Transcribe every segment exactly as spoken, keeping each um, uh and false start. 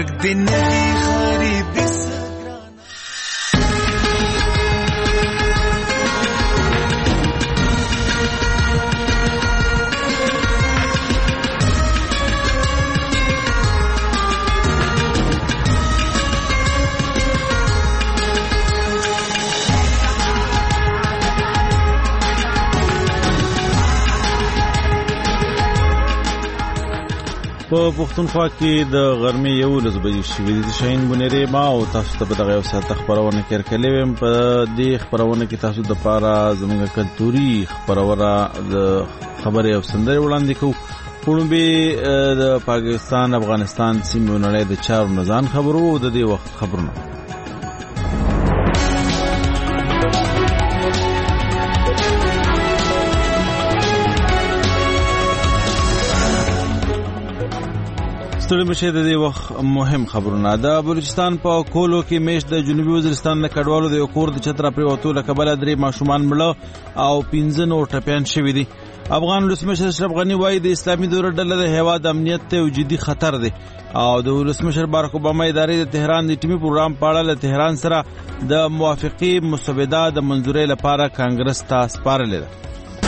مرګ دې نه خریدي په پښتونخوا کې د غرمې یولس بجې شوې دي. شاهین بنيري ما او تاسو ته په دغه یو ساعت خبرونه کې کړلې وم. په دې خبرونه کې تاسو د پاره زموږ کلتوري خبرونه د خبرې او سندرې وړاندې کوو. پړومبي د پاکستان افغانستان سیمو نړۍ د چارو نزان خبرو د دې وخت خبرونه. ستړي مشه د دې وخت مهم خبرونه. د بلوچستان په کولو کې میش د جنوبي وزیرستان د کډوالو د یو کور د چتر پرې وته له کبله درې ماشومان مړه او پنځه نور ټپيان شوي دي. افغان ولسمشر اشرف غنی وايي د اسلامي دولت ډله د هیواد امنیت ته جدي خطر دی او د ولسمشر بارک اوباما ادارې د تهران د ټیمي پروګرام په اړه له تهران سره د موافقي مسوده د منځوري لپاره کانګرس ته سپارلې ده.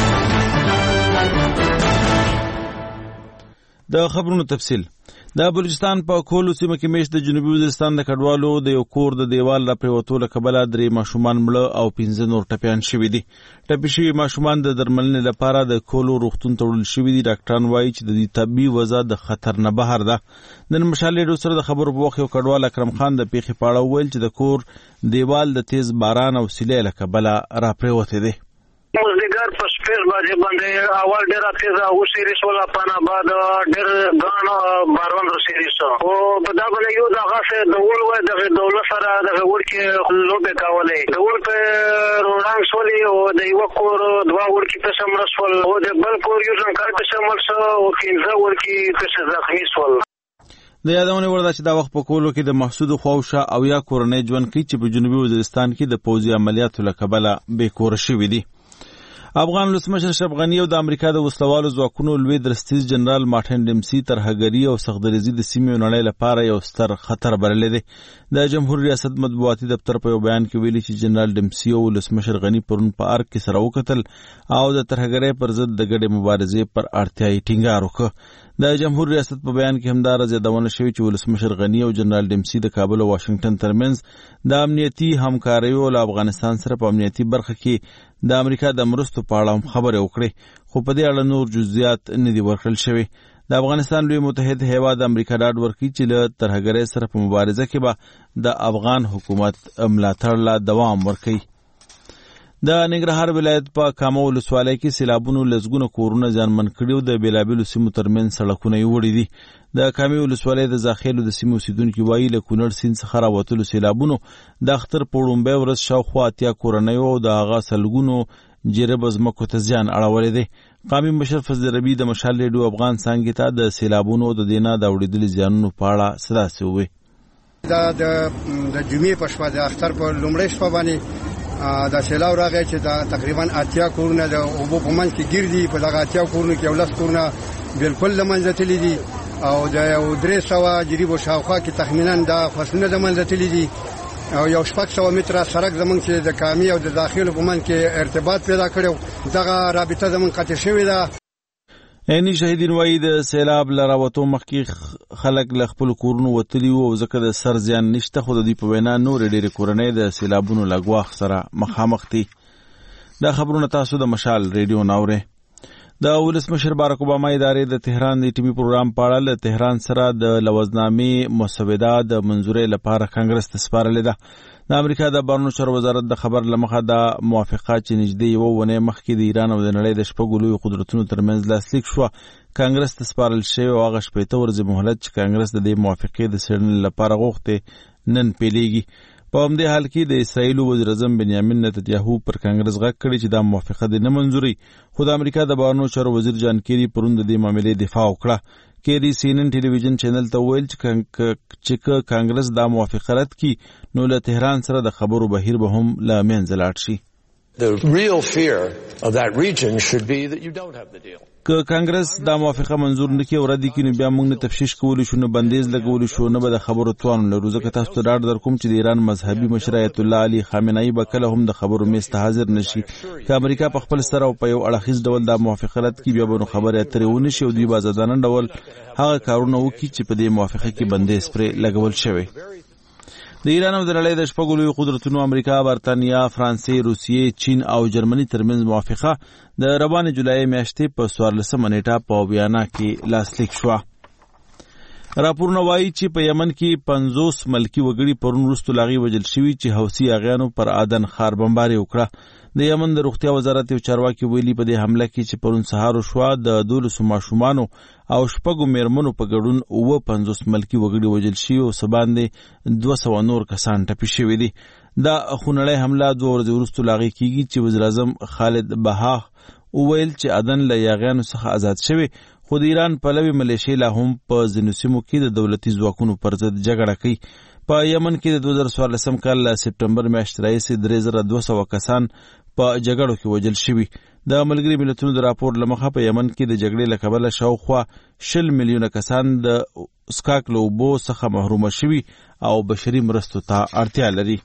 د خبرونو تفصیل. د بلوچستان په کولو سیمه کې میش د جنوبي وزیرستان د کډوالو د یو کور د دیوال را پریوتو له کبله درې ماشومان مړه او پنځه نور ټپيان شوي دي. ټپي شوي ماشومان د درملنې لپاره د کولو روغتون ته وړل شوي دي. ډاکټران وایي چې د دې طبي وضع د خطر نه بهر ده. نن مشال ډو سره د خبرو په وخت یو کډوال اکرم خان د پیښې په اړه وویل چې د کور دیوال د تیز باران او سیلۍ له کبله را پریوتی دی. مزدګر په سپیس باندې باندې اول ډیر تیزه او سیریس ولا پانا بعد ډیر غان بارون سیریس او په دا باندې یو دغه څه د ول وای د دولت سره د ورکه لوبه کولې د ول په روډان سولي او د یو کور دوا ورکه په سمرسول او د بل کور یو ځان کار په سمرسو او کینځه ورکه په زخمی سول. د یادونه ورده چې دا وخت په کولو کې د محسود خواوشه او یا کورنۍ ژوند کې چې په جنوبي وزیرستان کې د پوځي عملیاتو له کبله بې کوره شوي دي. افغان ولسمشر اشرف غنی او د امریکا د وسلوالو ځواکونو لوی درستیز جنرال مارټن ډیمسي ترهګري او سختدریزي د سیمې نړۍ لپاره یو ستر خطر بللی دی. د جمهوریت ریاست مطبوعاتي دفتر په یو بیان کې ویلي چې جنرال ډیمسي او ولسمشر غنی پرون په ارګ کې سره وکتل او د ترهګرۍ پر ضد د ګډې مبارزې پر اړتیا یې ټینګار وکړ. د جمهوریت ریاست په بیان کې همدارس یادونه شوې چې ولسمشر غنی او جنرال ډیمسي د کابل او واشنگټن ترمنځ د امنیتي همکاریو له افغانستان سره په امنیتي برخه کې د امریکا د مرستو په اړه خبرې وکړې، خو په دې اړه نور جزئیات نه دي ورکړل شوي. د افغانستان لوی متحد هیواد امریکا ډاډ ورکړي چې له ترهګرۍ سره په مبارزه کې به د افغان حکومت ملاتړ لا دوام ورکړي. د ننګرهار ولایت په کامه ولسوالۍ کې سیلابونو لسګونه کورونه زیانمن کړي او د بېلابېلو سیمو ترمنځ سړکونه یې وړي دي. د کامې ولسوالۍ د زاخیلو د سیمې اوسېدونکي وایي له کونړ سیند څخه راوتلو سیلابونو د اختر په وړومبۍ ورځ شاوخوا اتیا کورنیو او د هغه سلګونو جرب ځمکو ته زیان اړولی دی. قامي مشر فضل ربي د مشال ریډیو افغان څانګې ته د سیلابونو د دې نه د اورېدلي زیانونو په اړه څه داسې وویل. دا د جمعې په شپه د اختر په لومړۍ شپه باندې دا سیلاب راغی چې دا تقریبا اتیا کورونه د اوبو په منځ کې ګیر دي. په دغه اتیا کورونو کې یو لس کورونه بالکل له منځه تللي دي او د یو درې سوه جریبو شاوخوا کې تخمینا دا فصلونه د منځه تللي دي او یو شپږ سوه متره سړک زموږ چې د کامې او د داخلو په منځ کې ارتباط پیدا کړی، دغه رابطه زموږ قطع شوې ده. عیني شهیدین وایي د سیلاب له راوتو مخکې خلک له خپلو کورونو وتلي وو او ځکه د سر زیان نشته، خو د دوی په وینا نورې ډېرې کورنۍ د سیلابونو له ګواښ سره مخامخ دي. دا خبرونه تاسو د مشال ریډیو نه اورئ. د ولسمشر بارک اوباما ادارې د تهران د ټیمي پروګرام په اړه له تهران سره د لوزنامې مسوده د منځورۍ لپاره کانګرس ته سپارلې ده. د امریکا د بهرنیو چارو وزارت د خبر له مخه دا موافقه چې نږدې یوه اونۍ مخکې د ایران او د نړۍ د شپږو لویو قدرتونو ترمنځ لاسلیک شوه کانګرس ته سپارل شوې او هغه شپېته ورځې مهلت چې کانګرس د دې موافقې د څېړنې لپاره غوښتې نن پیلېږي. په همدې حال کې د اسرائیلو وزیر اعظم بنیامین نتنیاهو پر کانګرس غږ کړی چې دا موافقه دې نه منظوري، خو د امریکا د بهرنیو چارو وزیر جان کیری پرون د دې معاملې دفاع وکړه. کیری سی ان ان ټلویزیون چینل ته وویل چې کانګرس دا موافقه رد کړي نو له تهران سره د خبرو بهیر به هم له منځه لاړ شي. The real fear of that region should be that you don't have the deal. که کانګرس دا موافقه منزور نکړي او ردی کړي بیا موږ نه تفشیش کولی شو، نه بندیز لګولی شو، نه به د خبرو توان لرو. ځکه تاسو ته ډاډ درکوم چې د ایران مذهبي مشر ایت الله علي خامنه‌ای به کله هم د خبرو میز ته حاضر نشي. که امریکا په خپل سر او په یو اړخیز ډول دا موافقه رد کړي بیا به نو خبرې اترې ونه شي او دوی به ازادانه ډول هغه کارونه وکړي چې په دې موافقه کې بندیز پرې لګول شوی. د ایران او د نړۍ د شپږو لویو قدرتونو امریکا، برتانیا، فرانسې، روسیې، چین او جرمني ترمنځ موافقه د روانې جولای میاشتې په څوارلسمه نیټه په ویانا کې لاسلیک شوه. راپورونه وایي چې په یمن کې پنځوس ملکي وګړي پرون وروسته له هغې وژل شوي چې حوثي اغیانو پر عدن ښار بمباري وکړه. د یمن د روغتیا وزارت یو چارواکي ویلي په دې حمله کې چې پرون سهار وشوه د دولسو ماشومانو او شپږو میرمنو په ګډون اووه پنځوس ملکي وګړي وژل شوي او څه باندې دوه سوه نور کسان ټپي شوي دي. دا خونړۍ حمله دوه ورځې وروسته له هغې کېږي چې وزیراعظم خالد بها وویل چې عدن له یاغیانو څخه آزاد شوی، خو د ایران پلوي ملیشې لا هم په ځینو سیمو کې د دولتي ځواکونو پر ضد جګړه کوي. په یمن کې د دوه زره څوارلسم کال له سپټمبر میاشتې راهیسې درې زره دوه سوه کسان په جګړو کې وژل شوي. د ملګري ملتونو د راپور له مخه په یمن کې د جګړې له کبله شاوخوا شل میلیونه کسان د څښاک له اوبو څخه محرومه شوي او بشري مرستو ته اړتیا لري.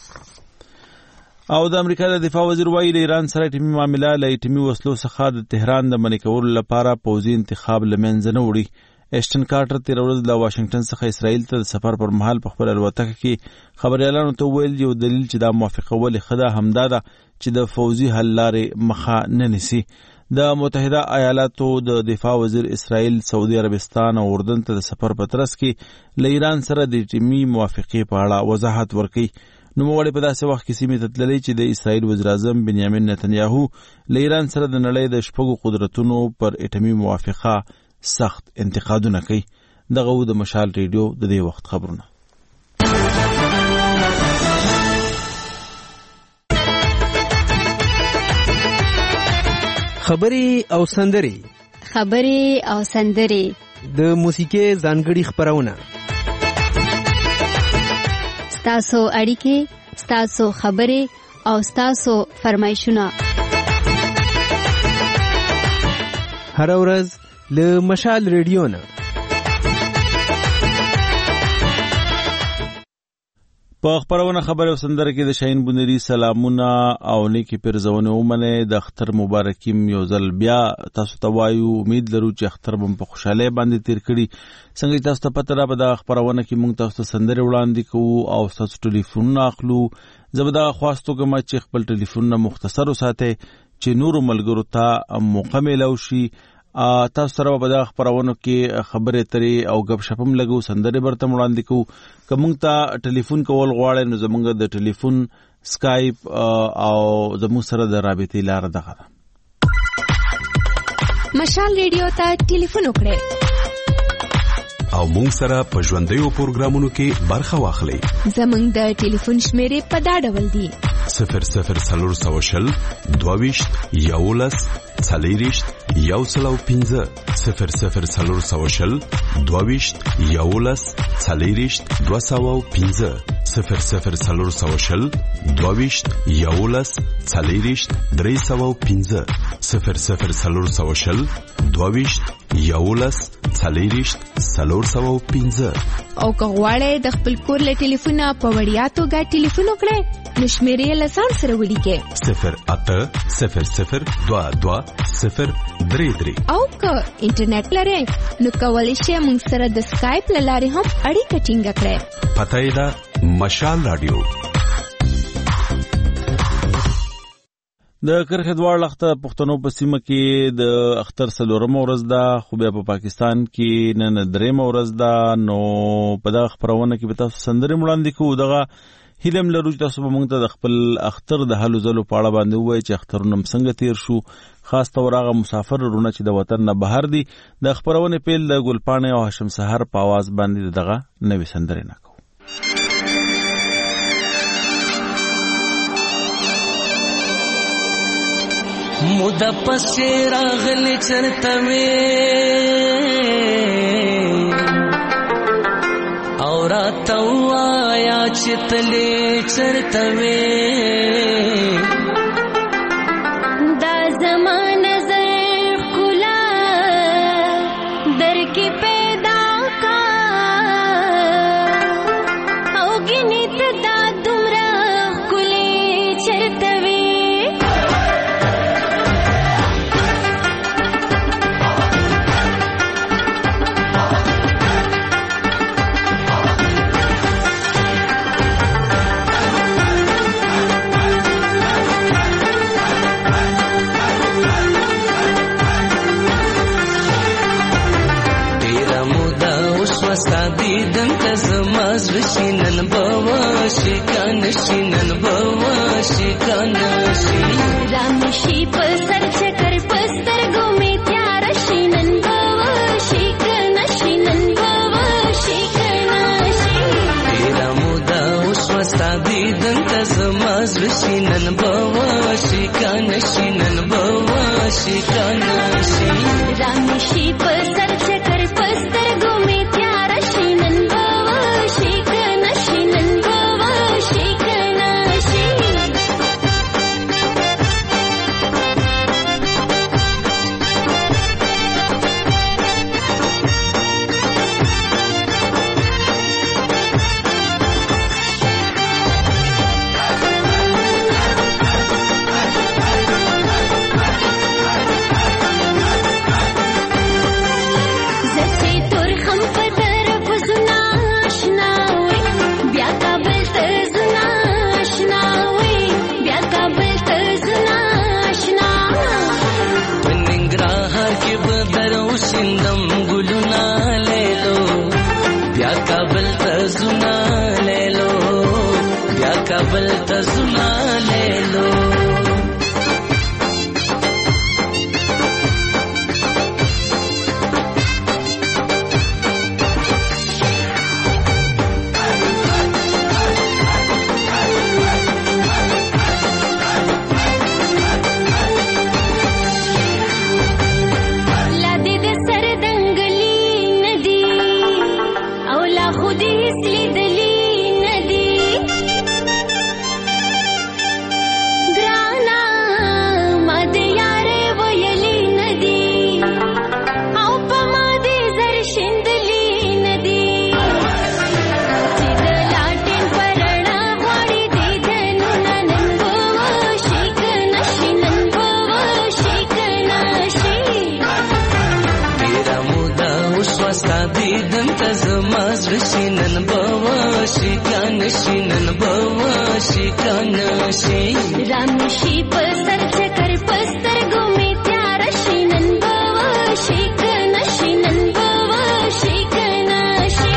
او د امریکا د دفاع وزیر وایي له ایران سره اټومي معامله له اټومي وسلو څخه د تهران د منع کولو لپاره پوځي انتخاب له منځه نه وړي. ایشټن کارټر تېره ورځ له واشنګټن څخه اسرائیل ته د سفر پر مهال په خپله الوتکه کې خبریالانو ته وویل یو دلیل چې دا موافقه ولې ښه ده همدا ده چې د فوځي حل لارې مخه نه نیسي. د متحده ایالاتو د دفاع وزیر اسرائیل، سعودي عربستان او اردن ته د سفر په ترڅ کې له ایران سره د اټومي موافقې په اړه وضاحت ورکوي. نوموړی په داسې وخت کې سیمې ته تللی چې د اسرائیل وزیراعظم بنیامین نتنیاهو له ایران سره د نړۍ د شپږو قدرتونو پر اټومي موافقه سخت انتقادونه کوي. دغه و د مشال ریډیو د دې وخت خبرونه. خبرې او سندرې خبرې او سندرې د موسیقۍ ځانګړي خبرونه، ستاسو اړیکې، ستاسو خبرې او ستاسو فرمایشونه هر ورځ له مشال ریډیو نه. په خبرونه خبرې او سندره کې د شاهین بونری سلامونه او نیکی پیرزونه ومنه د اختر مبارکیم یو ځل بیا تاسو ته وایو. امید لرو چې اختر بم په خوشاله باندې تیر کړي. څنګه تاسو ته پته را به د خبرونه کې موږ تاسو ته سندره وړاندې کوو او تاسو ټلیفونونه اخلو. زبدا خواستو کوم چې خپل ټلیفونونه مختصر وساتئ چې نور ملګرو ته موقع ملو شي. تاسو سره به د خبرونو کې خبرې اترې او غب شپم لګو سندره برته وړاندې کوو. که موږ ته ټلیفون کول غواړئ نو زموږ د ټلیفون سکایپ او زموږ سره د رابطې لار دغه ده. مشال ریډیو ته ټلیفون وکړئ او موږ سره په ژوندیو پروګرامونو کې برخه واخلئ. زموږ د ټلیفون شمیرې په دا ډول دي: صفر صفر څلور سوه شل دوه ویشت یولس څلېرویشت یو سل او پنځه، صفر صفر څلور سوه شل دوه ویشت یولس څلېرویشت دوه سوه او پنځه، صفر صفر څلور سوه شل دوه ویشت یولس څلېرویشت درې سوه او پنځه، صفر صفر څلور سوه شل دوه ویشت یولس څلېرویشت څلور سوه او پنځه. او که غواړئ د خپل کور له ټلیفونه په وړیا توګه ټلیفون وکړئ نو شمیرې یې له ځان سره ولیکئ: صفر اته صفر صفر دوه دوه صفر درې درې. او که انټرنیټ لرئ نو کولی شئ موږ سره د سکایپ له لارې هم اړیکه ټینګه کړئ. پته یې ده مشال راډیو. د کرخ دوار لخته پښتنو په سیمه کې د اختر څلورمه ورځ ده، خو بیا په پاکستان کې نن درېمه ورځ ده. نو په دغه خپرونه کې به تاسو سندرې وړاندې کوو. دغه هیله م لرو چې تاسو به موږ ته د خپل اختر د هلو ځلو په اړه باندې ووایئ چې اخترونه م څنګه تیر شو، خاص طور هغه مسافر وروڼه چې د وطن نه بهر دي. د خپرونې پیل د ګلپاڼې او هاشم سحر په آواز باندې دغه نوې سندرې نه کوو. مودا پسې راغلی چرته وې او راته ووایه چې تلې چرته وې وستا دیدن ته زما زړه شي نن به وشي کنه شي نن به وشي کنه شي رامشي په سر چکر په سترګو مې تیار شي نن به وشي کنه شي نن به وشي کنه شي ډېره موده اوس وستا دیدن ته زما زړه شي نن به وشي کنه شي نن به وشي کنه شي رامشي په سر چکر په سترګو مې تیار شي نن به وشي کنه شي نن به وشي کنه شي کابل ته زما لیلو رامشي په سر چکر په سترګو مې تیار شي نن به وشي کنه شي نن به وشي کنه شي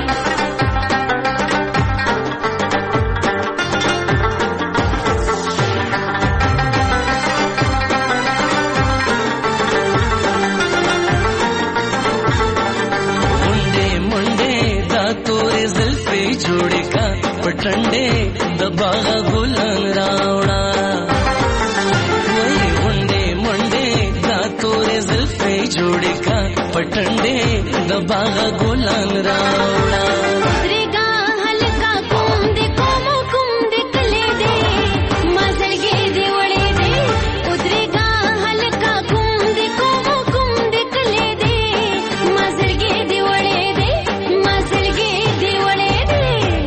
منډه منډه دا تورې زلفې جوړې کا پټنډه د باغ ګلان راوړا وای منډه منډه دا تورې زلفې جوړې کا پټنډه د باغ ګلان راوړا درګه هلکا کوم دې کوم کوم دې کله دې مازلګې دې وړې دې درګه هلکا کوم دې کوم کوم دې کله دې مازلګې دې وړې دې مازلګې دې وړې دې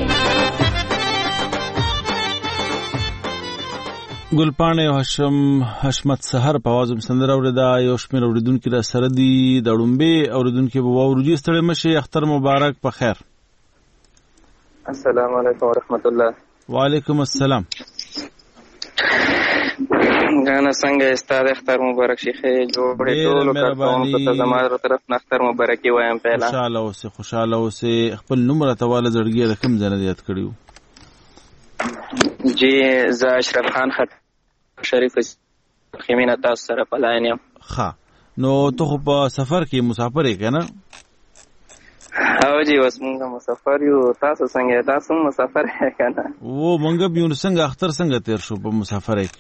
ګلپاڼه او هشم حشمت سحر په आवाज سندره اوریدا یو شمیر اوریدونکو را سره دی د ډومبه اوریدونکو په وورجی ستړي مشه اختر مبارک په خیر. السلام علیکم ورحمت الله. وعلیکم السلام. غانا څنګه استاد اختر مبارک شیخه جوړې ټول کارونه په زموږ طرف نه اختر مبارکي وایم. پهلا خوشاله اوسه خوشاله اوسه خپل نمبر ته والا زړګي رقم زنه یاد کړیو. جی زه اشرف خان خط شریف خیمینه تاسو سره پلاین یم. ها نو ته په سفر کې مسافر یې کنه؟ او جی اوس موږ مسافر یو. تاسو څنګه تاسو مسافر یې کنه؟ و موږ بيون څنګه اختر څنګه تیر شو په مسافر کې؟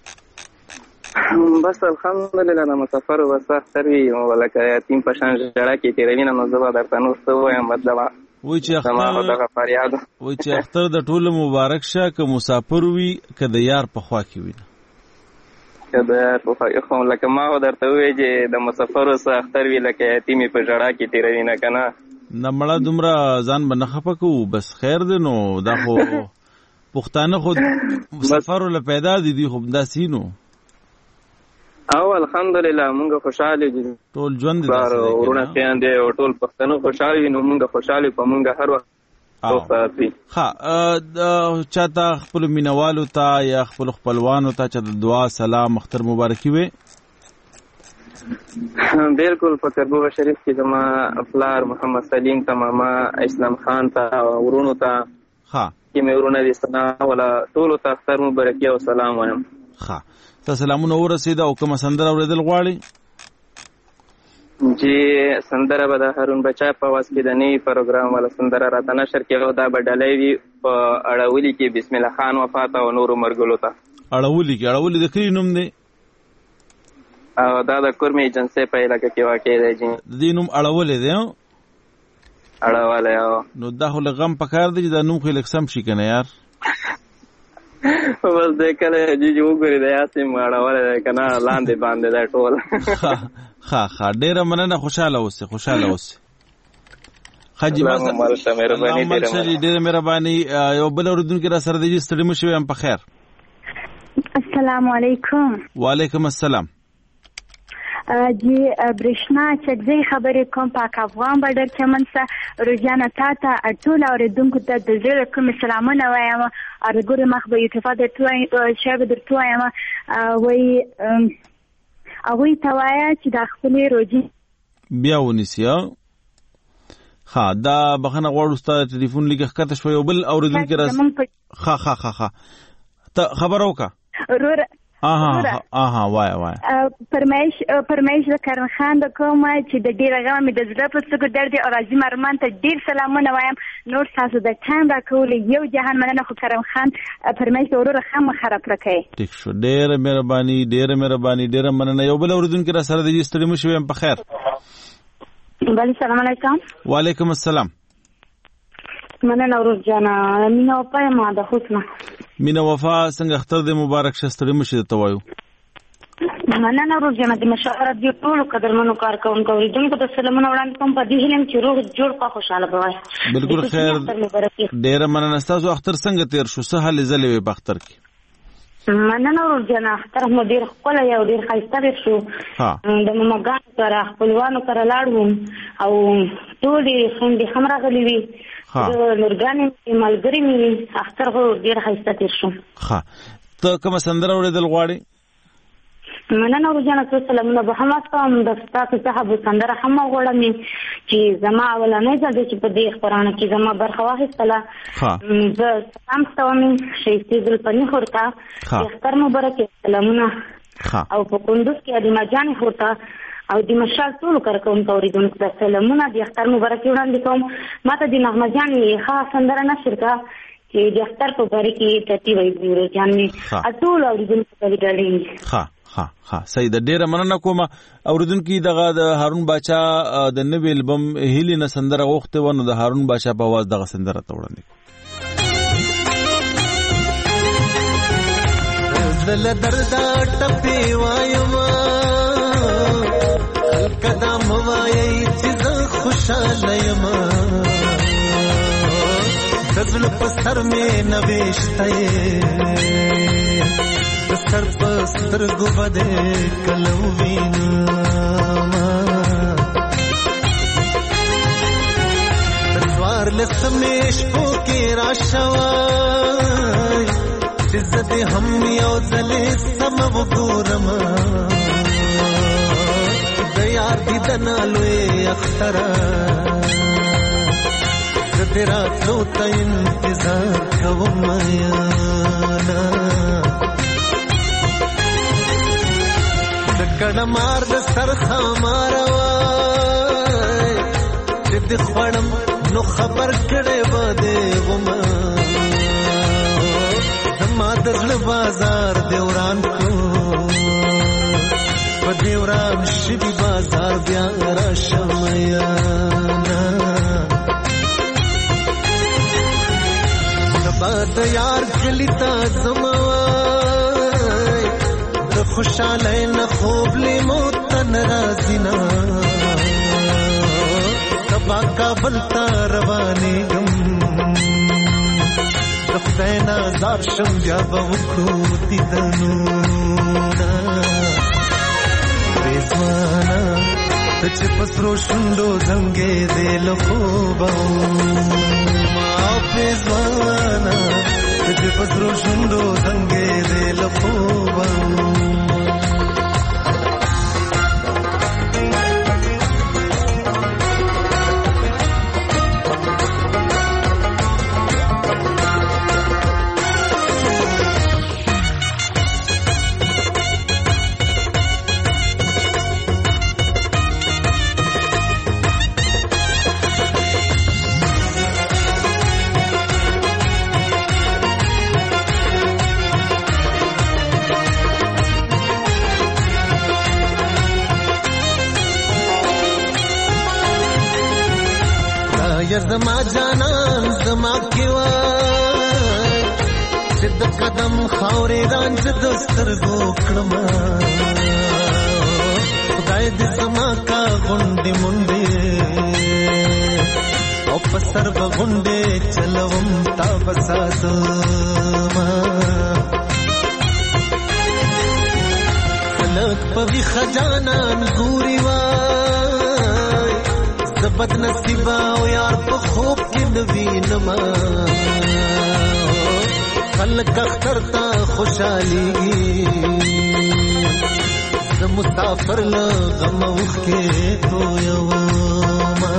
بس الحمدلله نه مسافر وسه اختر وی ولکه یتیم په شان جړه کې تیروینه نو زه درته نو څه وایم مطلب وای چې اختر وای چې اختر د ټولو مبارک شه که مسافر وي که د یار په خوا کې وي که د یار په خوا کې خو لکه ما خو درته ووایي چې د مسافرو څه اختر وي لکه یتیمې په ژړا کې تېروي نه که نه نه مړه دومره ځان به نه خفه کوو بس خیر دی نو دا خو پښتانه خو مسافرو له پیدا دي دي خو همداسې نو او الحمدلله مونږ خوشاله دي ټول ژوند دي ورونه خویندې او ټول پښتنو خوشاله وي نو مونږ خوشاله په مونږ هر وخت ها چاته خپل مینوالو ته یا خپل خپلوانو ته چې د دعا سلام اختر مبارکي وي بالکل په کربوغه شریف کې زما پلار محمد سلیم ته، ماما اسلام خان ته، ورونو ته ها چې مې ورونه دي سنا ولا ټولو ته اختر مبارک او سلام وایم. ها ته سلامونه ورسېده او کومه سندره اورېدل غواړي؟ چې سندره به د هارون بچا په واس کې د نوي پروګرام والا سندره راته نشر کې او دا به ډالۍ وي په اړولي کې بسم الله خان وفات او نورو مرګلو ته. اړولي کې اړولي د کلي نوم دی او دا د کورمې ایجنسۍ په علاقه کې واقع دی. جی د دې نوم اړولي دی اړولی او نو دا خو له غم په کار دی چې دا نوم خو یې لږ سم شي که نه یار. بس دی کله جي جي وګوري د یاسم اړولی دی که نه لاندې باندې دی ټول. ښه ښه ډېره مننه، خوشحاله اوسې خوشحاله اوسې. حاجي ډېره مهرباني. یو بل اورېدونکي را سره دی چې ستړي مه شوي یم په خیر. السلام علیکم. وعلیکم السلام. جی برېښنا چکزی خبرې کوم پاک افغان بډر چمن څخه روزانه تا ته ټول اورېدونکو ته د زړه کوم سلامونه وایم. ارګورې مخ به یوټیفا درته وایم شی به درته وایم وایي هغوی ته وایه چې دا خپلې روژې بیا ونیسي. ښه دا بخښنه غواړو ستا ټلیفون لږ ښکته شوی. یو بل اورېدونکي را ښه ښه ښه ښه ته خبره وکړه. آها آها وایه وایه. فرمایش فرمایش د کرم خان د کومه چې د ډېره غمه مې د زړه په څوکو درد دی او راځي ارمان ته ډېر سلامونه وایم. نور تاسو د ټایم راکولو یو جهان مننه، خو کرم خان فرمایش د وروره خامه خراب کړی. ټیک شو، ډېره مهرباني ډېره مهرباني ډېره مننه. یو بل اورېدونکي را سره دی ستړي مه شوي یم په خیر. بله سلام علیکم. وعلیکم السلام. مننه ورور جانه. مینه وفا یم د حسنه. مینه وفا څنګه اختر دې مبارک شه، ستړي مه شي درته وایو. مننه ورور جانه. د مشاعره راډیو ټولو قدرمنو کارکوونکو اورېدونکو ته سلامونه وړاندې کوم. په دې هیله یم چې روغ جوړ په خوشحاله به وای. بلکل خیر، ډېره مننه. ستاسو اختر څنګه تېر شو؟ څه هلې ځلې وې په اختر کې؟ مننه ورور جانه. اختر مو ډېر ښکلی او ډېر ښایسته تېر شو. د مماګانو سره خپلوانو سره لاړ وم او ټولې خویندې هم راغلې وي، لورګانې مې ملګري مې وي. اختر خو ډېر ښایسته تېر شو. ښه ته کومه سندره اورېدل غواړې؟ مننه ورور جانه. څو سلامونه به هم واستوم. د ستاسو څخه به سندره هم وغواړم چې زما اولنی ځل دی چې په دې خپرونه کې زما برخه واخیستله. زه سلام ستوم ښایستې ګلپني خور ته د اختر مبارک سلامونه او په کندوز کې علیمه جانې خور ته او د مشال ټولو کارکوونکو اورېدونکو ته سلامونه د اختر مبارک وړاندې کوم. ما ته د نغمه جانې ښه سندره نشر کړه چې د اختر په باره کې ټټي وایي ورور جانې ټولو اورېدونکو ته ډالۍ. ښه ښه ښه صحیح ده. ډېره مننه کومه اورېدونکي. دغه د هارون باچا د نوي البم هیلې نه سندره غوښتې وه، نو د هارون باچا په اواز دغه سندره ته وړاندې کړو. زړه له درده ټپې وایمه هلکه دا مه وایئ چې زه خوشحاله یمه د زړه په سر مې نوېشته یې د سر په سترګو به دې کله ووینمه د څوارلسمې شپو کې راشوی چې زه دې هم یو ځلې سمه وګورم د یار دیدنه لوی اختره زه دې راتلو ته انتظار کوم یاره د کڼه مار د سر خاماره وای چې دې خوړم نو خبر کړی به دې ومه زما د زړه بازار دې وران کړو په دې وران شوي بازار بیا راشم یاره سبا د یار کلي ته ځم وای د خوشحالۍ نه خوب لیمو ته نه راځي نه سبا کابل ته روانېږم د خدای نه زار شم بیا به وکړو دیدنونه رضوانه ته چې په سرو شونډو زنګېدې له خوبه رضوانه ته چې په سرو شونډو زنګېدې له خوبه خدای زما جانان زما کې وای چې د قدم خاورې رانځ د سترګو کړم خدای دې زما کا غونډې منډې او په سر به غونډې چلوم تا بساتما خلق په ویښه جانان ګوري وای زه بد نصیبه او یار په خوب کې نه وینمه خلق اختر ته خوشحالېږي زه مسافر له غم اوښکې تویومه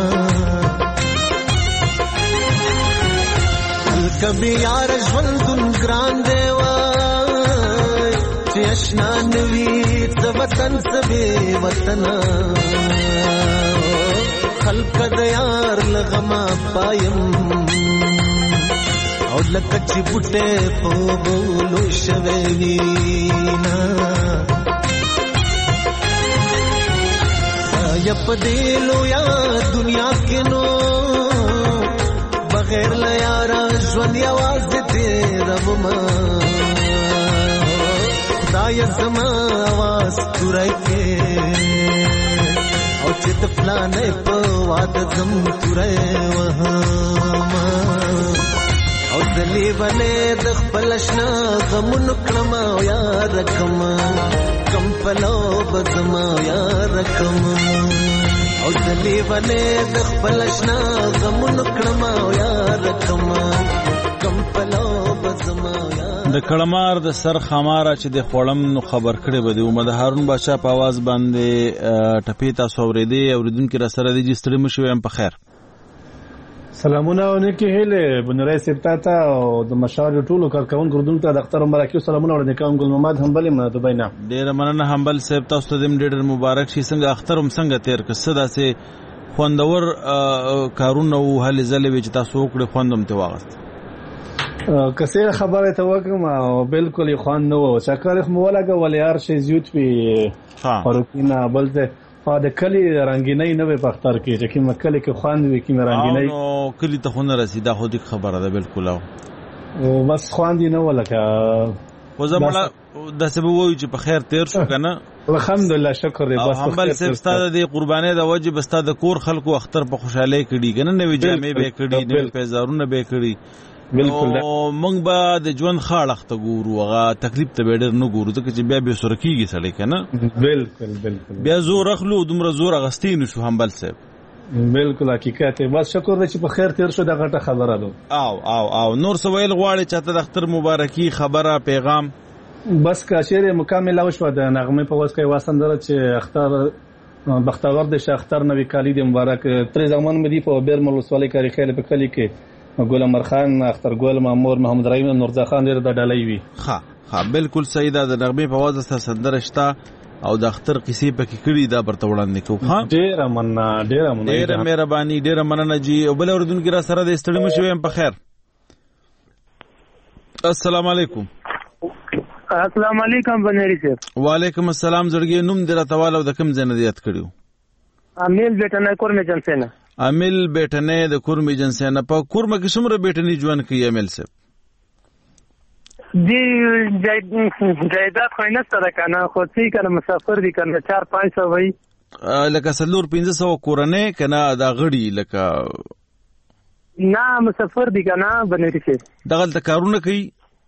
کبھی یار ژوندون ګران دی وای چې اشنا نوي څه وطن څه بې وطنه خلق د یار له غمه پایم او لکه چې بوټی په بولو شوی وینه یا په دې لویا دنیا کې نو بغیر له یاره ژوند یوازې تېرومه خدایه زما اواز توری کې او چې د فلانې په واده ځم توری وهمه او زه لیونی د خپل اشنا غمونو کړم او یاره کړم کم پلو به زما یاره کړم او زه لیونی د خپل اشنا غمونو کړم او یاره کړم کم پلو به زما د کړمار د سر خماره چې د خوړم نو خبر کړي به د عمر هارون بادشاہ په आवाज باندې ټپی تاسو اورېدي اوریدونکو را سره د جستړي مشو هم په خیر سلامونه ونکي هله بنورای سپتاتا او د مشار ټولو کارکون ګردون ته د اختر مراکیو سلامونه وړاندې کوم ګل محمد حنبل ما دبي نه ډیر مننه حنبل صاحب تاسو ته ډیر مبارک شي څنګه اختر هم څنګه تیر کړه داسې خوندور کارونه او هلي زلوي چې تاسو وکړه خوندم ته واغست کسه خبره ته وکم او بالکل خوان نو شکر خو ولګه ولیار شي زیوت وی فاروقینا بلته فاده کلی رنگینای نه په اختر کې چې کوم کلی کې خوان وی کې رنگینای نو کلی ته خونه رسیدا خو دې خبره ده بالکل او بس خوان دي نه ولکه خو زموږ د سبب وای چې په خیر تیر شو کنه الحمدلله شکر دې بس حمل صاحب ستاسو د قربانې د وجه بستا د کور خلکو اختر په خوشاله کړي کنه نوې جامې به کړي نوې پیزارونه به کړي بالکل مونږ به د ژوند خاړخته ګورو هغه تکلیف ته ډېر نه ګورو ځکه چې بیا به سرکیږي سړی کنه بالکل بالکل بیا زور اخلو دومره زور اغستی نشو حنبل صاحب بالکل حقیقت بس شکر دې چې په خیر تیر شو دا غټه خبره ده او او او نور سویل غواړي چې ته د اختر مبارکي خبره پیغام بس کا شعر مکمل او شو د نغمه په واسطه واسندره چې اختر بختور د شاختر نوې کالی د مبارک تر زمان مدي په بیرمل وسوالي کاری خیر په کلی کې ګل عمر خان اختر ګل مامور محمد رحیم نورزا خان ډېر د ډالۍ وی ها ها بالکل صحیح ده د نغمه په واسطه سندره شتا او د اختر قصې پکې کړي دا برته وړاندې کو ها ډېر مننه ډېر مننه ډېر مهرباني ډېر مننه جی او بل اوردونکو را سره د استړي مشو هم په خیر السلام علیکم السلام علیکم بنری صاحب وعلیکم السلام زړګي نوم درتواله د کوم ځای نه یاد کړیو امیل بیٹنه کورمه جنسنه امیل بیٹنه د کورمه جنسنه په کورمه کې څومره بیٹنی ژوند کوي امیل صاحب دی جایداد خو نه سره کنه خو څه کنه مسافر دي کنه چار پنځه سو وای لکه سلور پنځه سو کورنه کنه دا غړي لکه نه مسافر دي کنه بنری صاحب دغه د کارونه کوي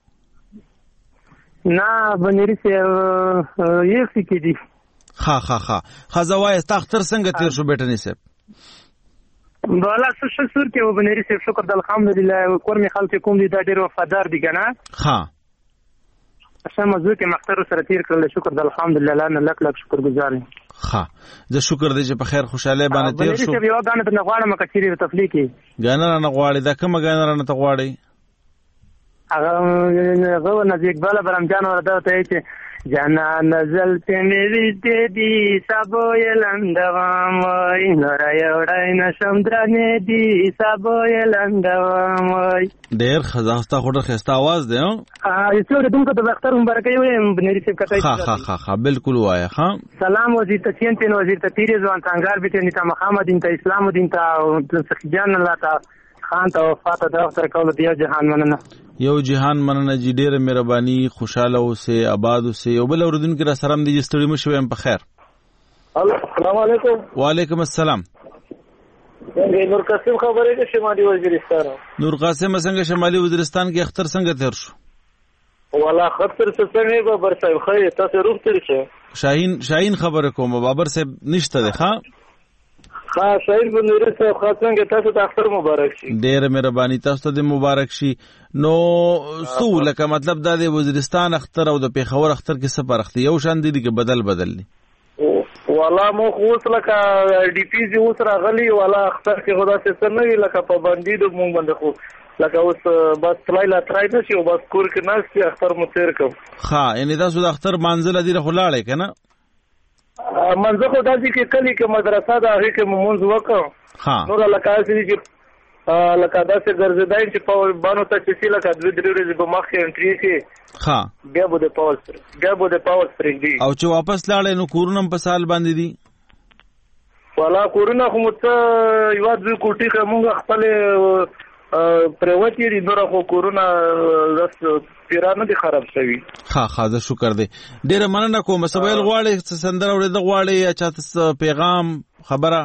نه بنری صاحب یې څه دي ها ها ها خزوای تختر څنګه تیر شو بیٹنی صاحب بالا څه شکر کې وبنری صاحب شکر د الحمدلله کورمي خلک کوم دي دا ډېر وفادار دي کنه ها اسه مزه کې مختار سره تیر کړل شکر د الحمدلله لاله لک لک شکر گزار ها زه شکر دې چې په خیر خوشاله باندې تیر شو بنری صاحب یو غانه نه غواړم کچيري تفلیقي غانه نه غواړي دا کومه غانه نه ته غواړي هغه هغه نزدیک بالا برمجان ورته ته چې جانا نزل ته مې دې دي سبو یلندوام وای نور یوړای نشم درنه دي سبو یلندوام وای ډېر خزاسته خورده خسته आवाज دی ها ا یڅوره دمکو ته اختر مبارک وي بنری سے کتای ها ها ها ها بالکل وایا ها سلام وزیر ته چین تن وزیر ته تیری ځوان څنګه به ته محمد دین ته اسلام دین ته سخجان الله ته خان ته وفات د اختر کول دی جهان مننه یو جهان مننه جی ډېر مهرباني خوشاله اوسه آباد اوسه او بل اوردون کې را سلام دی جستړي مشوم په خیر السلام علیکم وعلیکم السلام نور قاسم خبره کې شمالي وزیرستان نور قاسم څنګه شمالي وزیرستان کې اختر څنګه تیر شو ولا خطر څنګه بابر صاحب خیر تاسو روغ تیر شه شاهین شاهین خبره کوم بابر صاحب نشته ده ښا ها شاهین بنور صاحب خاصنګ تاسو ته اختر مبارک شي ډېر مهرباني تاسو ته مبارک شي نو سو لکه مطلب دا د وزیرستان اختر او د پیښور اختر کې څه فرق دی یو شان دي کې بدل بدل دي والله مو خوص لکه ډي پی زی اوس راغلی ولا اختر کې خدا څه نه وی لکه پابندي د مونږ باندې خو لکه اوس بس تلایلا ترای نشي او بس کور کې ناشتي اختر مو تیر کوم ها یعنی تاسو د اختر منزل دی خلاړې کنه منځ خو داسې کې کلی کې مدرسه ده هغه کې مونږ وکړو ها نور لکه چې لکه داسې ګرځیدای چې په باندې ته چې لکه دوه درې ورځې په مخ کې انټری شي ها بیا به د پاول سره بیا به د پاول سره دی او چې واپس لاړې نو کورونم په سال باندې دي والا کورونه خو مت یو د کوټی کې مونږ خپل پرواتي ری نور خو کورونه زس پیرانه دي خراب شوی ها ها زه شکر دی ډیره مننه کوم سبایل غواړي سندره اورې د غواړي اچھا تاسو پیغام خبره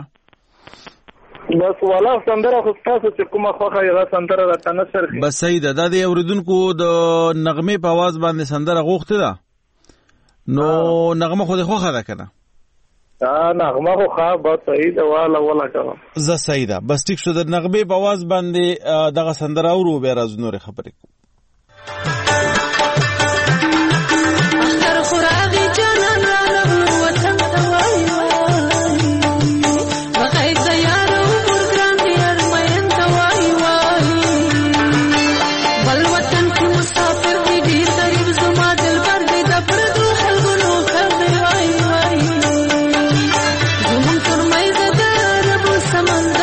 بس والا سندره خو تاسو چې کومه خوخه یې سندره راته نشر بس صحیح ده دا د اوریدونکو د نغمه په आवाज باندې سندره غوښته ده نو نغمه خو د خوخه ده کنه ا نغمه خو خا به صحیح ده والا والا کوم ز صحیح ده بس ټیک شو د نغمه په आवाज باندې دغه سندره اورو به راز نور خبرې کو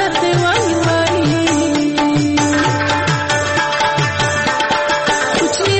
कुछ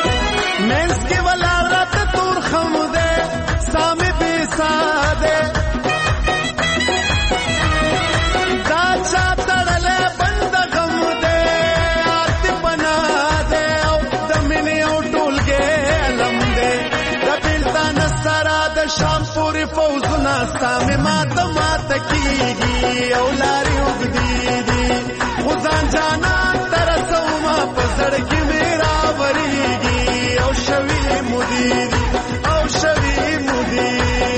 تورې فوزونه ستا مې ماته ماته کېږي او لارې اوږدې دي خو ځان جانان ته رسومه په زړه کې مې راورېږي او شوي مودې دي او شوي مودې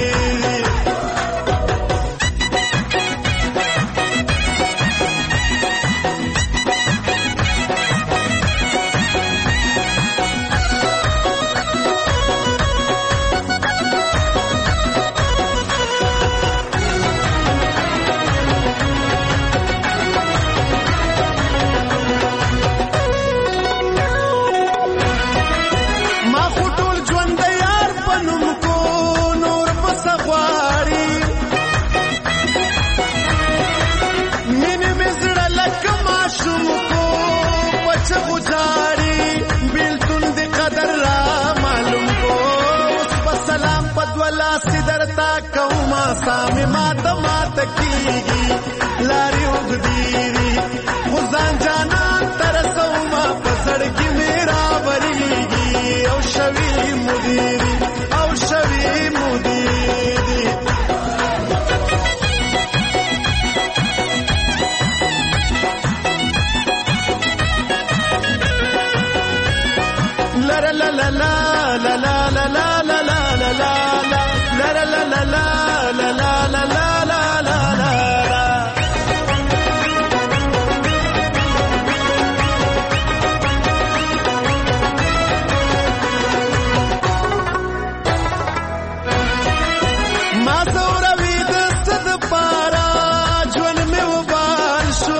سامي ماته ماته کېږي لارې اوږدې دي خو ځان جانان ته رسومه په زړه کې مې راورېږي او شوي مودې دي او شوي مودې دي لا لا لا لا لا لا لا لا لا لا لا لا لا لا لا لا La la la la la la la la ما زوروي د ست د پارا ژوند مې وبال شو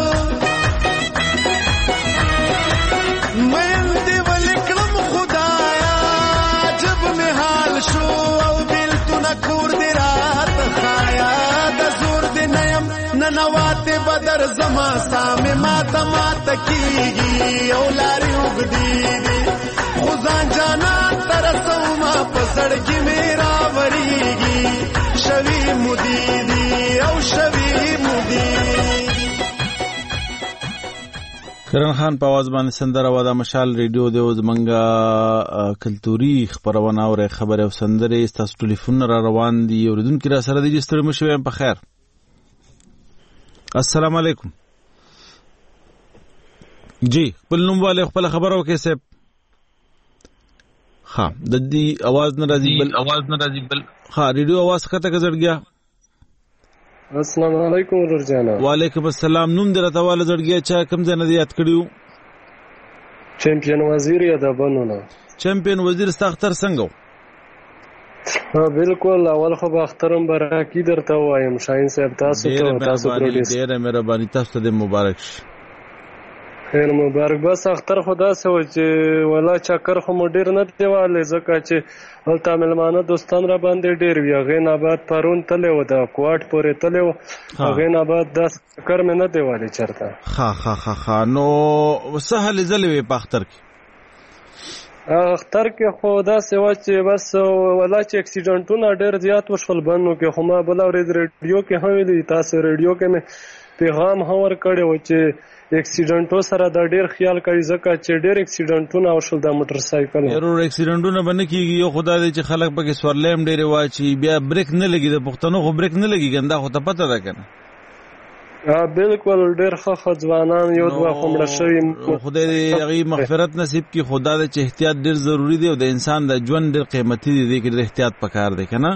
مېن دې ولیکلم خدایا جب مې حال شو او بیلتونه کور دې ننواته بدر زما سامي ماته ماته کېږي او لارې اوږدې دي خو ځان جانان ته رسومه په زړه کې مې راورېږي شوي مودې دي او شوي مودې کرن خان په आवाज باندې سندره و د مشال ریډیو دی او زمونږه کلتوري خبرونه او خبره او سندره تاسو ټلیفون را روان دي اوریدونکو را سره دي ستړي مشوي په خیر السلام علیکم جی خپل نوم والے خپل خبرو کې سه ها د دې आवाज نه راځي بل आवाज نه راځي بل ها ریډیو आवाज کته کزړ گیا السلام علیکم ورجانا وعلیکم السلام نوم درته والا زړ گیا چا کوم ځای نه یاد کړیو چمپیون وزیر یا د بنونه چمپیون وزیر ستختر څنګه ها بالکل اول خو اخترم برکی درته وایم شاهین صاحب تاسو ته تاسو پروډوسر ډیره مهرباني تاسو ته مبارک شي خیر مبارک بس اختر خدا سه چې ولا چکر خو مډیر نه دیواله زکه چې ولته ملمانه دوستان را باندې ډیر وی غین آباد پرون تله و د کوټ پورې تله و غین آباد داس چکر مې نه دیواله چرته ها ها ها ها نو سهل زلوي په اختر کې اختر کې خو دا سوا چې بس ولا چې اکسیډنټونه ډیر زیات وشول بنو کې خو ما بل اورید ریډیو کې هم ویلي تاسو ریډیو کې مې پیغام هور کړی و چې اکسیډنټو سره دا ډیر خیال کوي ځکه چې ډیر اکسیډنټونه وشول د موټر سایکل ضرور اکسیډنټونه باندې کیږي یو خدای دې چې خلک پکې سورلیم ډیر واچي بیا بریک نه لګي د پښتنو خو بریک نه لګي ګنده خو ته پته ده کنه ا بالکل ډیر ښه ځوانان یو دوه کومړه شوی خدای دې هغه مغفرت نصیب کړي خدا دې چې احتیاط ډیر ضروری دی او د انسان د ژوند ډیر قیمتي دی چې احتیاط پکار دی کنه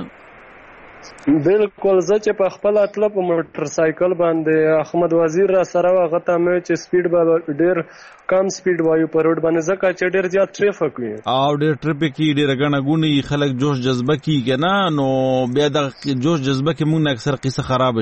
بالکل زه چې په خپل اطلاع په موټر سایکل باندې احمد وزیر را سره هغه ته مې چې سپیډ به ډیر کم سپیډ وایو په روډ باندې ځکه چې ډیر زیات ټریفیک وي او ډیر ټریفیک کې ډیر غنه غونی خلک جوش جذبه کی کنه نو بیا د جوش جذبه کې مونږ اکثر قصه خراب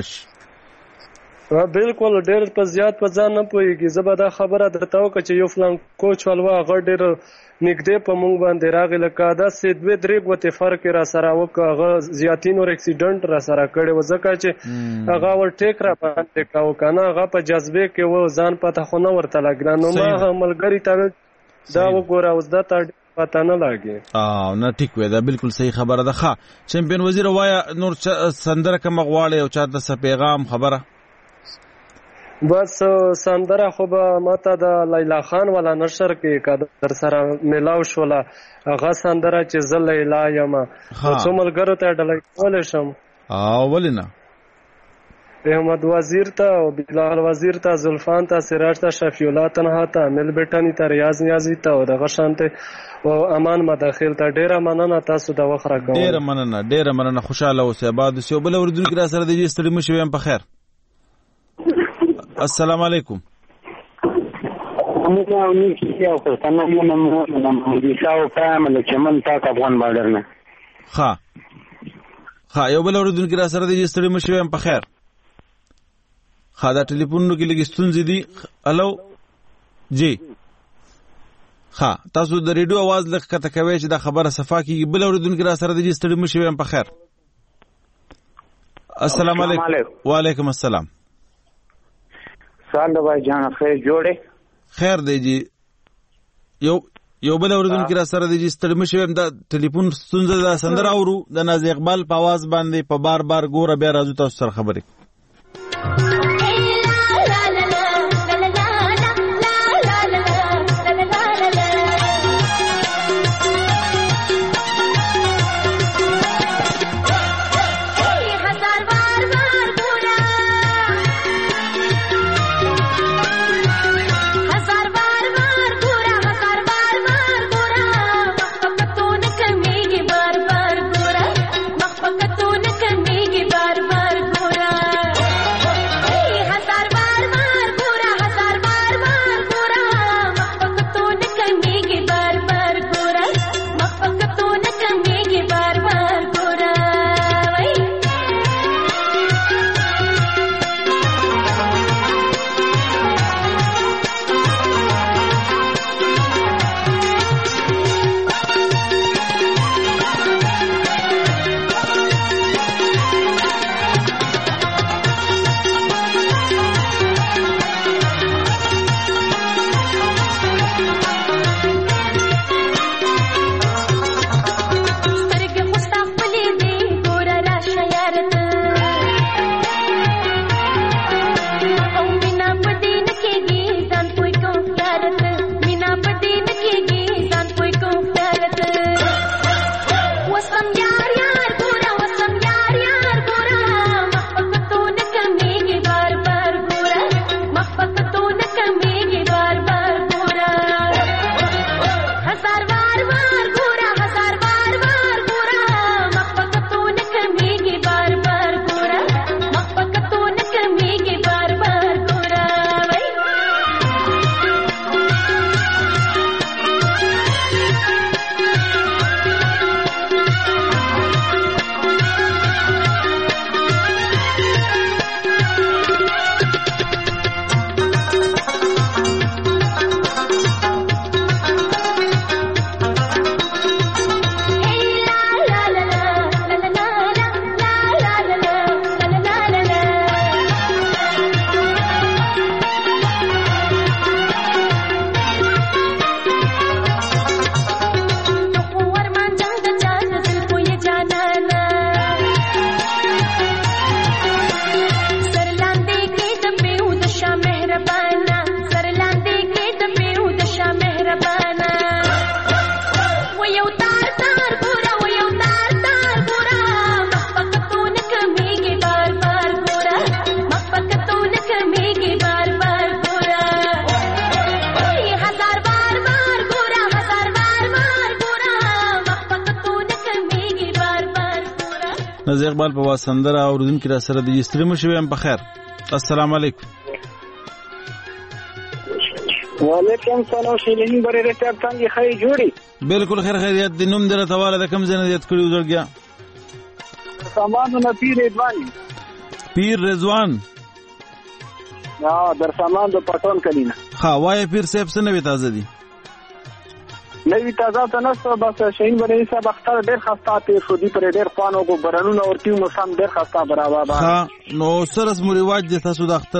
شي بالکل ډیر په زیات په ځان نه پويږي زه به دا خبره درته وکړم چې یو فلان کوچ ولوا غړ ډیر نګدې په مونږ باندې راغی لکه دا سې دوه درې غوته فرق را سره وکړه هغه زیاتین اور اکسیډنټ را سره کړي و ځکه چې هغه ور ټیک را باندې کاو کنه هغه په جذبه کې و ځان پته خو نه ورته لګرا نو ما ملګری ته دا وګوره اوس دا ته پته نه لاګي اه نه ټیک وې دا بالکل صحیح خبره ده ښه چمپیون وزیر وایا نور سندره کوم غواړي او چا د پیغام خبره بس سندره خو به ماته د لیلا خان والا نشر کې که در سره میلاو شوله هغه سندره چې زه لیلا یم څو ملګرو ته ډالۍ کولی شم ولې نه احمد وزیر ته او بلال وزیر ته زلفان ته سراج ته شفیع الله تنها ته مل بیٹانی ته ریاض نیازی ته او دغه شانته او امان مداخل ته ډیره مننه تاسو د وخت راکوم ډیره مننه ډیره مننه خوشاله اوسئ آباد اوسئ بل اوریدونکو را سره د دې ستړي مشي ویم په خیر السلام علیکم موږ او نیکی او پښتنه موږ نن د شاو کامل چمن تاک افغان بارډر نه ها ها یو بل اوریدونکو را سره د دې ستړي مشي ویم په خیر ها دا ټلیفونونو کې لږ ستونزې دي الو جی ها تاسو د ریډیو आवाज لږ کته کوي چې دا خبره صفا کیږي بل اوریدونکو را سره د دې ستړي مشي ویم په خیر السلام علیکم وعلیکم السلام سال د بای جان خیر جوړه خیر دی جی یو یو بل اوریدونکو را سره د دې ستړي مشي ویم دا ټلیفون ستونزه دا سندره اورو د ناز اقبال په आवाज باندې په بار بار ګوره بیا راځو تاسو سره خبرې نظر اقبال په واسندره اوریدونکو را سره د استری مشوي هم په خیر السلام علیکم وعلیکم السلام شیلین بره رته څنګه خیر جوړی بالکل خیر خیریت د نوم دره تواله د کم زنه دیت کړی وزړګیا سامان نو پیر رضوان پیر رضوان ها در سامان د پټون کلینا ها وای پیر صاحب څه نوې تازه دي نوی تازه ته نسته بس شین بری صاحب اختر ډیر خسته تیر شو دی پر ډیر خوانو کو برانونه او ټیم سم ډیر خسته برابر ها نو سره رسم رواج دي تاسو د اختر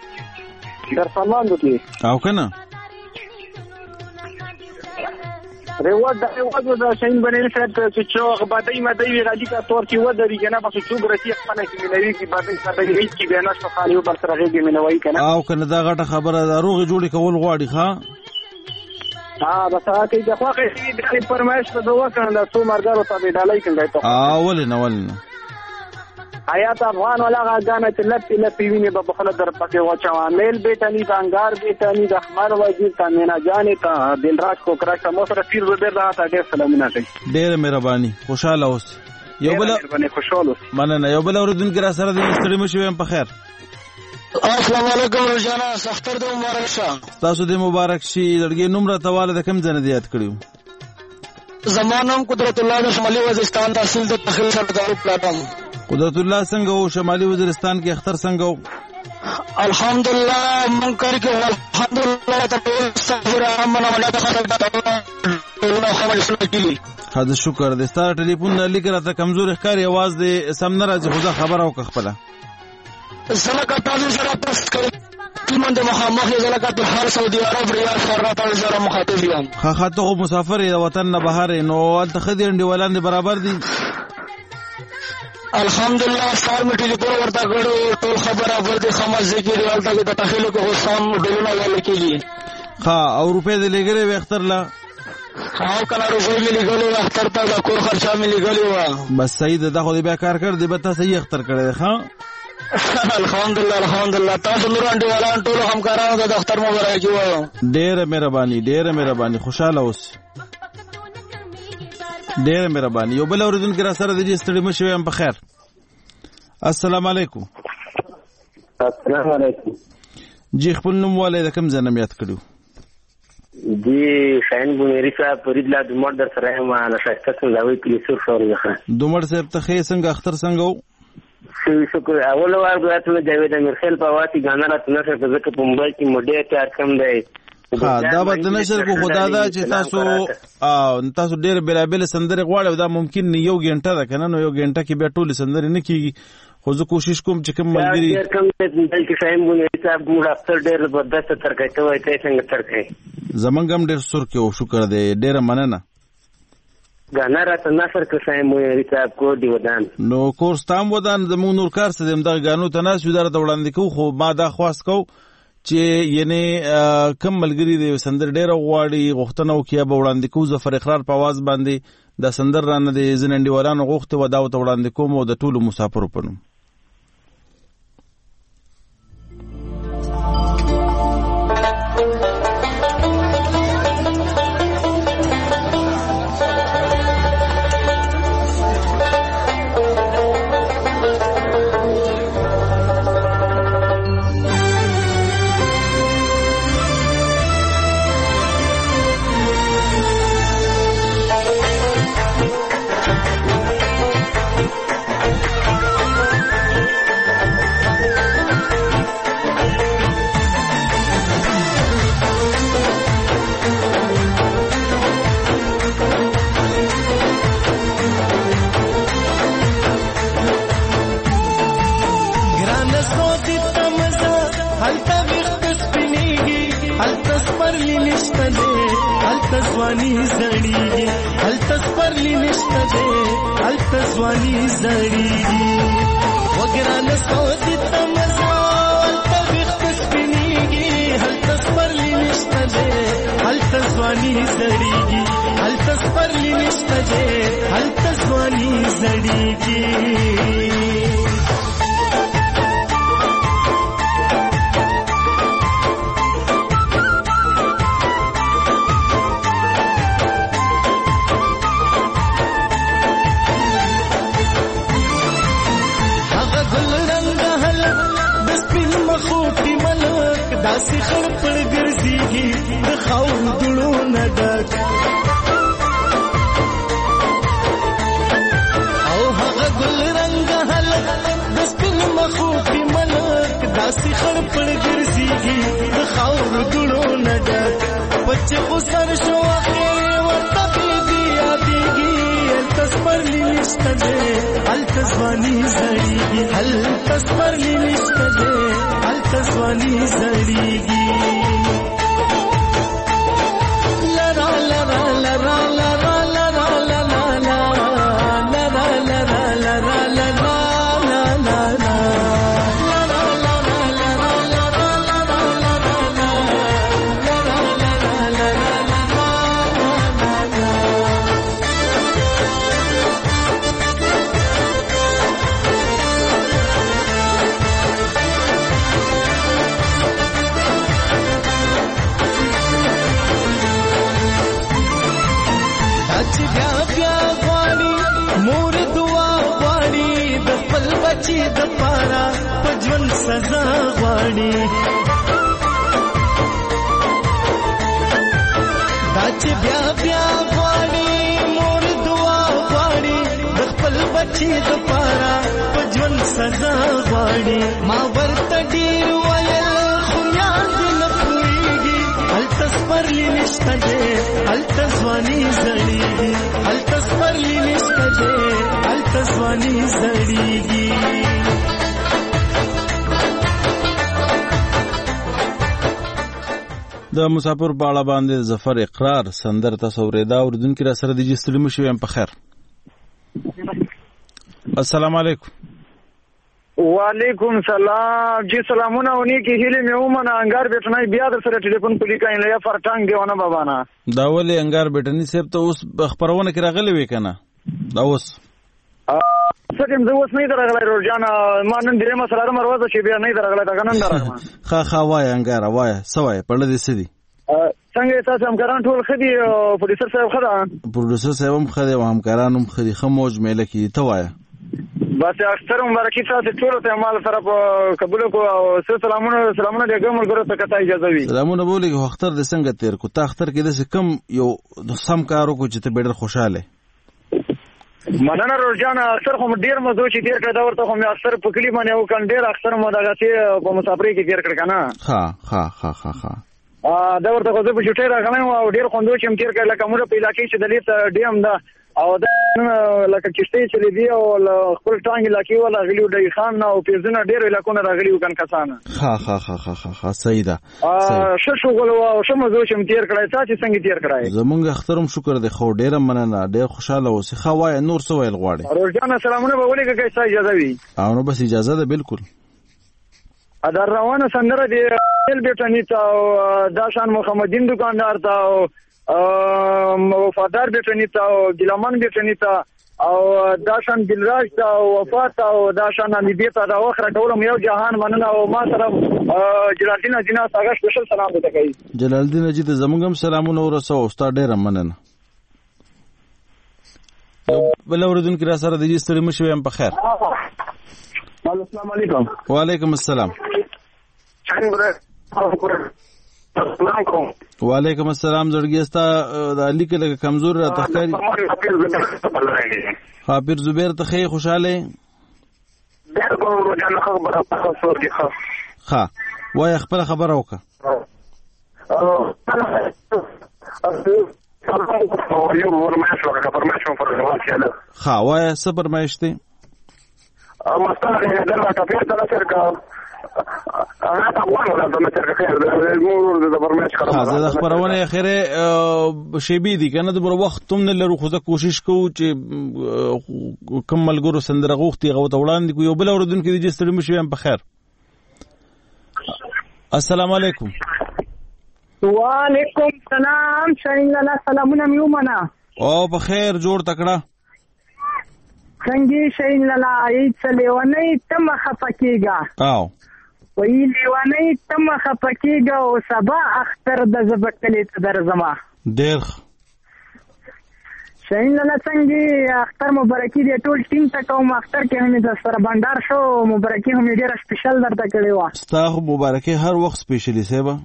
در سامان دوی او کنه ریواد د ریواد د شین بنل صاحب چې چوغ باندې مده وی غالي کا تور کې و درې کنه پس څو ګرتی خپل کې ملوي کې باندې ساده هیڅ کې بیان شو خالي بل سره غږی ملوي کنه او کنه دا غټه خبره ده روغ جوړی کول غواړي ښا ها بس هغه کې د خواخې د فرمایش په دوه کنه د څو مرګرو ته ډالۍ کنه ته اول نه ول نه حیات افغان ولا غاګانه چې لپی لپی ویني په بخله در پکې واچو میل بیتانی د انګار بیتانی د احمر وزیر تامینا جانې ته دلراج کو کرا مو سره پیر وبر راته ډېر سلامونه کوي ډېر مهرباني خوشاله اوس یو بل مهرباني خوشاله اوس مننه یو بل اوردونکو را سره د ستړي مشو په خیر السلام علیکم روزانا سختر د مبارک شه تاسو د مبارک شي لړګي نمبر تواله د کم ځنه یاد کړیو زمانم قدرت الله د شمالي وزیرستان تحصیل د تخیل سردار پلاټم قدرت الله څنګه او شمالي وزیرستان کې اختر څنګه الحمدلله منکر کې الحمدلله تاسو سره امن ولا تخرب الله خبر سنتي حد شکر د ستاره ټلیفون نه لیکره ته کمزور ښکاری आवाज دې سم نه راځي خو خبر او خپل زلکه تاسو سره پوسټ کړئ کی من د مخامخ زلکه په هر سعودي عرب ریاض فرات سره مخاطب یم خا خاطه مسافر د وطن نه بهر نو انت خدي انډي ولان برابر دي الحمدلله سار می ټلیفون ورته غړو ټول خبره ورته خمس ذکر ولته د تخیل کو سم ډلونه ول کیږي ها او روپې دې لګره و اختر لا او کله روپې می لګولې اختر ته د کور خرچه می لګولې و بس صحیح ده خو دې بیا کار کړ دې به تاسو صحیح اختر کړی ها الحمدلله الحمدلله تاسو نور انډي ولان ټول همکارانو د دفتر مبارک وایو ډېر مهرباني ډېر مهرباني خوشاله اوس ډېر مهرباني یو بل اوردونکو را سره د دې ستړي مشو هم په خیر السلام علیکم السلام علیکم جی خپل نوم والے د کوم ځای نه یاد کړو جی شاین بومری صاحب فرید لا دومړ در سره ما له شکر څنګه وی کلیسور شورغه دومړ صاحب ته خې څنګه اختر څنګه شو شکر اول وار غواړم جاوید امیر خیل په واتی غانا رات نه څه ځکه په موبایل کې مډه ته کم دی ها دا به نشر کو خدا دا چې تاسو او تاسو ډېر بلابل سندره غواړئ دا ممکن نه یو غنټه ده کنه نو یو غنټه کې به ټول سندره نه کیږي خو زه کوشش کوم چې کوم ملګری ډېر کم دې چې شایم بونه صاحب موږ اکثر ډېر زبردست ترکای ته وای ته څنګه ترکای زمونږ هم ډېر سر کې او شکر دې ډېر مننه غانا رات نصر کې شایم بونه صاحب کو دی ودان نو کورس تام ودان زمونږ نور کار څه دم د غانو تناس ودار ته وړاندې کو خو ما دا خواست کو چې یعنی کم ملګری دی سندر ډېر غواړي غوښتنه وکیا به وړاندې کو ظفر اقرار په आवाज باندې د سندر رانه د زننډي ولانو غوښته و دا وړاندې کوم او د ټولو مسافرو په نوم ځواني زړیږي هلته سپرلی نشته دی هلته ځواني زړیږي وګرانه سودی ته مزه هلته ویښت سپینېږي هلته سپرلی نشته دی هلته ځواني زړیږي هلته سپرلی نشته دی هلته ځواني زړیږي داسې خړ پړ ګرځيږي د خاور دړو نه ډک او هغه ګل رنگ هلک د سپین مخو کې ملک داسې خړ پړ ګرځيږي د خاور دړو نه ډک پچ خو سر شو اخر ورته بيږي يادېږي التسپرلی نشته ده التسواني زړيږي التسپرلی نشته ده التسواني زړيږي لرا لرا لرا بچی د پارا پجون سزا غواړي دا چې بیا بیا غواړي مور دعا غواړي د خپل بچی د پارا پجون سزا غواړي ما ورته ډیر ویل خو یاد نه پوهیږي هلته سپرلی نشته دی هلته ځواني زړیږي هلته سپرلی نشته دی هلته ځواني زړیږي د مسافر په اړه باندې ظفر اقرار سندر تاسو ورېدا اوردونکو را سره د جستلې مو شوم په خیر السلام علیکم وعلیکم سلام جی سلامونه ونی کی هیله مې ومنه انګار بیٹنای بیا د سره ټلیفون پلی کاین لیا فرټنګ دیونه بابا نه دا ولې انګار بیٹنی صاحب ته اوس خبرونه کې راغلی وې کنه دا اوس سکه زه اوس نه درغلی روزانه ما نن درې مسله مروزه چې بیا نه درغلی دا نن درغله خا خا وای انګار وای سوای په لدې سدي څنګه تاسو همکاران ټول خدي پروډوسر صاحب خدا پروډوسر صاحب هم خدي او همکاران هم خدي خموج مېله کې ته وای بس اختر مبارکي تاسو ټول ته مال سره قبول کو او سلامونه سلامونه دغه ملګرو ته کته اجازه وي سلامونه بوله کو اختر د څنګه تیر کو تا اختر کې د کم یو سم کارو کو چې ته ډېر خوشاله مننه روزانه اکثر خو ډیر مزو چې تیر کړه دا ورته خو مې اکثر په کلی باندې او کان ډیر اکثر مو دغه چې په مسافرۍ کې تیر کړه کنه ها ها ها ها ها ا دا ورته خو په چټه راغلم او ډیر خوندو چې تیر کړه لکه موږ په علاقې چې دلیت ډیم دا او دا لکه کشته چې دی او خپل ټانګ علاقې ولا غلیو د خان او پیزونه ډیر علاقونه راغلیو کان کسانه ها ها ها ها ها سیدا ا ششو غلو او شمزو چې تیر کړه تاسو څنګه تیر کړه زمونږ اخترم شکر دی خو ډیر مننه ډیر خوشاله اوسې خو وای نور څه ویل غواړي روزانه سلامونه به ولې کې څه اجازه وي او نو بس اجازه ده بالکل ادر روانه سندره دی تل بیٹنی تا داشان محمدین دکاندار تا وفادار بیٹنی تا ګلمان بیٹنی تا او داشان دلراج تا وفات تا او داشان امیبی تا دا اخر ټولم یو جهان مننه او ما سره جلال الدین جنا ساګه سپیشل سلام ده کوي جلال الدین جی ته زمونږ سلامونه ورسو استاد ډیر مننه بل اوردونکو را سره د دې ستړي مشو یم په خیر السلام علیکم وعلیکم السلام وعلیکم السلام زړګیستا د علی کې لکه کمزور را تخکاری حافظ زبیر ته خې خوشاله ها وای خپل خبر اوکا ها وای صبر مېشته مستقبل دلته کافي تر سره انا طبعا ولا بمتر خير المرور ده برمج خلاص هذا خبرونه اخره شیبی دي کنه د بر وخت تم نه لرو خو کوشش کوو چې کمل ګورو سندره غوختي غو ته وړاندې کو یو بل اوردونکو دي جستړي مشو هم په خیر السلام علیکم وعلیکم السلام شاین لاله سلامونه میومنه او په خیر جوړ تکړه څنګه شاین لاله ای څلېونی تم خفکیګا او وی لیوانی تم خفکیگا و سبا اختر د زبکلی ته درځما ډېر شاین لاله څنګه اختر مبارکي دی ټول ټیم ته کوم اختر کې هم د سره بندر شو مبارکي هم ډېر سپیشل درته کړی و ستاسو مبارکي هر وخت سپیشلی سیبا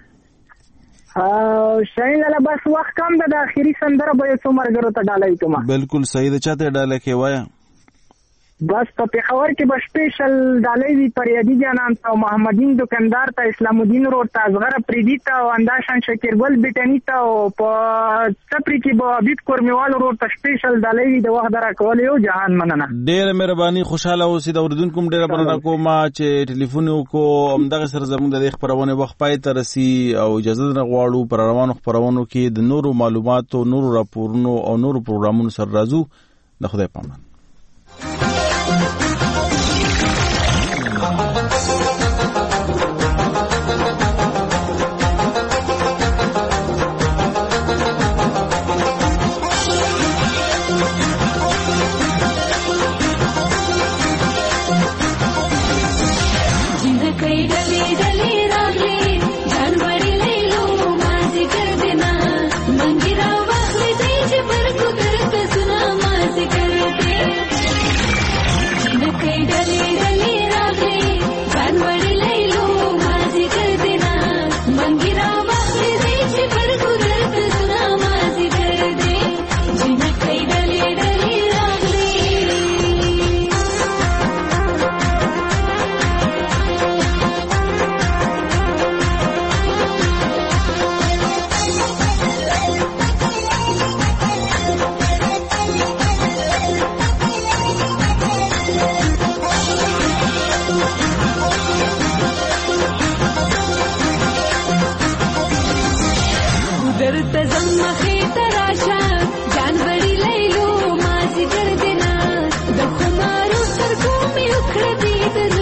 او شاین لاله بس وخت کم د اخیری سندره به څو مرګرو ته ډالای کوم بالکل صحیح ده چاته ډاله کې وایا بس په پیښور کې به سپیشل ډالۍ وي پریادي جانان ته محمدین دکاندار ته اسلام الدین روډ ته اصغر پریدي ته او انداشان شکرګل بیٹنی ته او په چپری کې به عبید کورمیوال روډ ته سپیشل ډالۍ وي د وخت درا کول یو جهان مننه ډېر مهرباني خوشاله اوسئ د اوردونکو ډېر مننه کوم چې ټلیفون وکړو همدغه سره زموږ د خبرونه وخت پای ته رسی او اجازه نه غواړو پر روانو خبرونو کې د نورو معلوماتو نورو راپورونو او نورو پروګرامونو سره راځو د خدای پامان ته زما خېته راشه جان وړي لیلو ما زیګر دینا د خمارو سترګو مې وکړه دې